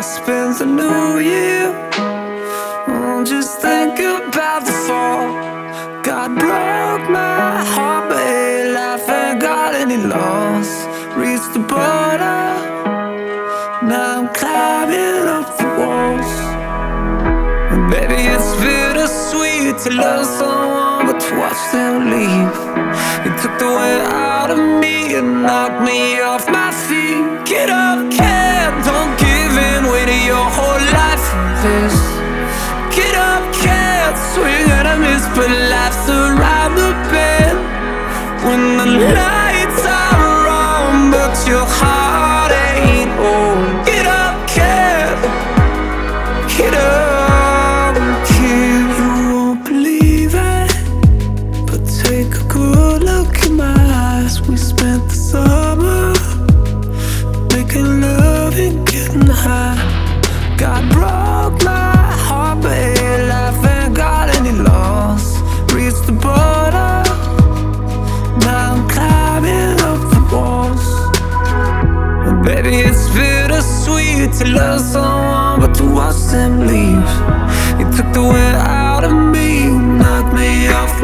spent the new year just thinking about the fall. God broke my heart, but hey, life ain't got any loss. Reached the border, now I'm climbing up the walls. And baby, it's bittersweet to love someone but to watch them leave. You took the wind out of me and knocked me off my feet. Get up, kid, don't give in, waited your whole life for this. Get up, kid, swing and a miss, but life's around the bend. When the lights are wrong, but your heart ain't home. Get up, kid, get up, kid. You won't believe it, but take a good look in my eyes. We spent the summer making love and getting high. God broke my heart, but hey, life ain't got any loss. Reached the border, now I'm climbing up the walls. And baby, it's bittersweet to love someone but to watch them leave. You took the wind out of me, knocked me off